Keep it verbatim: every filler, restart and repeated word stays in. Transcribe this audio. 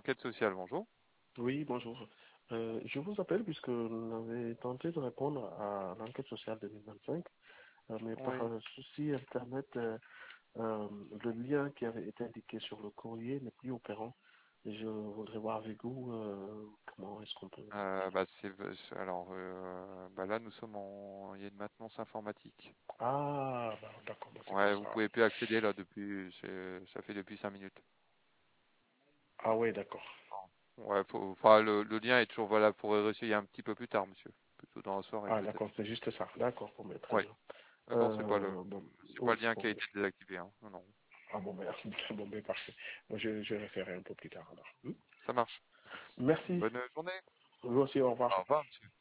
l'enquête sociale, bonjour. Oui, bonjour. Euh, je vous appelle puisque vous avez tenté de répondre à l'enquête sociale deux mille vingt-cinq, euh, mais par Oui. euh, souci Internet, euh, euh, le lien qui avait été indiqué sur le courrier n'est plus opérant. Et je voudrais voir avec vous euh, comment est-ce qu'on peut... Euh, bah, c'est, c'est- alors, euh, bah là, nous sommes en, il y a une maintenance informatique. Ah, bah, d'accord, bah, c'est pour Ouais, vous ça. pouvez plus accéder là depuis, c'est- ça fait depuis cinq minutes. Ah oui, d'accord. Ouais, faut, enfin, le, le lien est toujours valable pour réessayer un petit peu plus tard, monsieur. Plutôt dans la soirée, Ah, d'accord, peut-être. c'est juste ça. D'accord, bon, mais très Ouais. bien. Non, non, c'est pas le, Euh, bon, c'est pas oui, le lien bon, qui a mais, été désactivé, hein. Non, non. ah, bon, mais, bon, mais parfait. Moi, je, je référerai un peu plus tard alors. Hmm. Ça marche. Merci. Bonne journée. Vous aussi, au revoir. Au revoir, monsieur.